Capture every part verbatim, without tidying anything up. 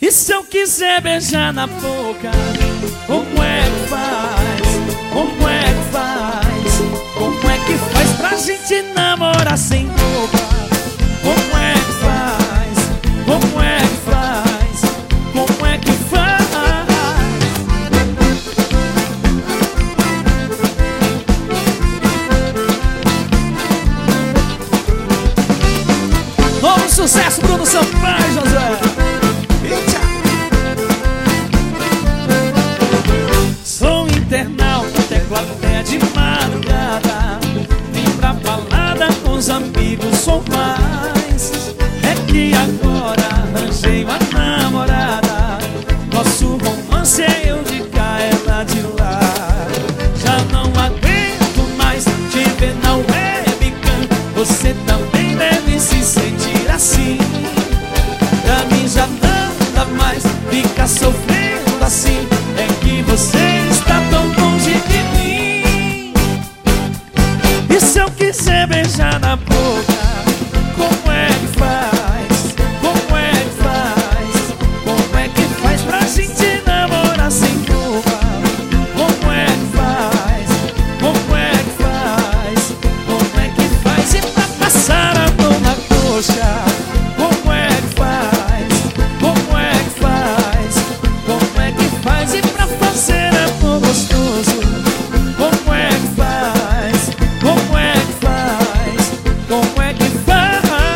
E se eu quiser beijar na boca, como é que faz? Como é que faz? Como é que faz pra gente namorar sem roupa? Como é que faz? Como é que faz? Como é que faz? Novo sucesso, Bruno Sampaio, José. Sou internauta, teclado até de madrugada. Vim pra balada com os amigos, sou mais. É que agora arranjei uma namorada. Nosso romance é eu de cá, ela de lá. Já não aguento mais te ver na webcam. Você também deve se sentir assim. Pra mim já não dá mais ficar sofrendo assim. É que você está tão longe de mim. E se eu quiser beijar na boca, como é que faz? Como é que faz? Como é que faz pra gente namorar sem roupa? Como é que faz? Como é que faz? Como é que faz? E pra passar a mão na coxa, como é que faz? Como é que faz? Como é que faz? E pra fazer amor gostoso, como é que faz? Como é que faz? Como é que faz?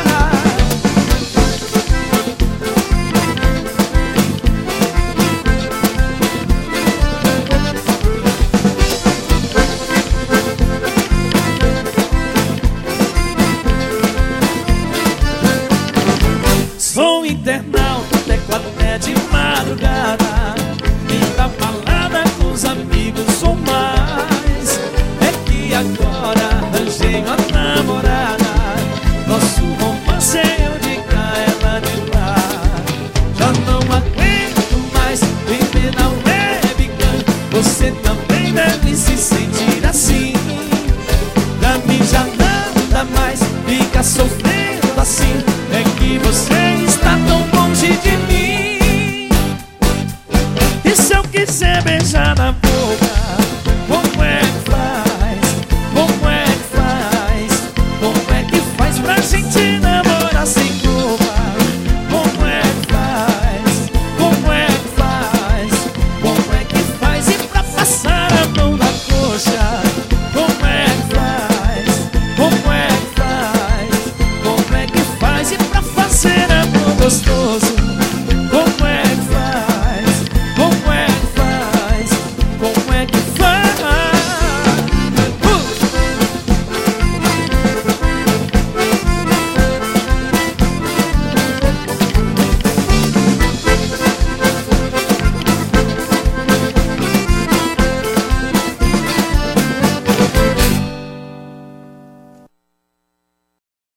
Sou internauta, teclado até de madrugada. Vim pra balada com os amigos, sou mais. É que agora arranjei uma namorada. Nosso romance é eu de cá, ela de lá. Já não aguento mais viver na webcam. Você também deve se sentir assim. Pra mim já não dá mais ficar sofrendo assim. É que você está tão longe de mim. E se eu quiser beijar na boca, como é que faz? Como é que faz? Como é que faz pra gente namorar sem roupa? Como é que faz? Como é que faz? Como é que faz? E pra passar a mão na coxa, como é que faz? Como é que faz? Como é que faz? E pra fazer amor gostoso,